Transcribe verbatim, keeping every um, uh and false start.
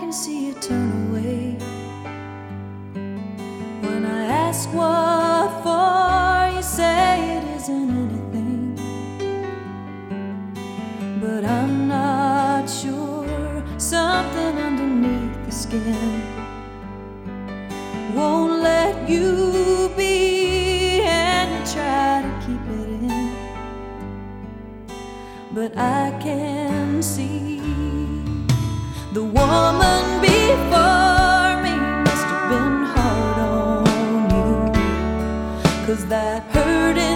you see you turn away. When I ask what for, you say it isn't anything. But I'm not sure, something underneath the skin won't let you be, and you try to keep it in. But I can see the woman before me must have been hard on you, 'cause that hurt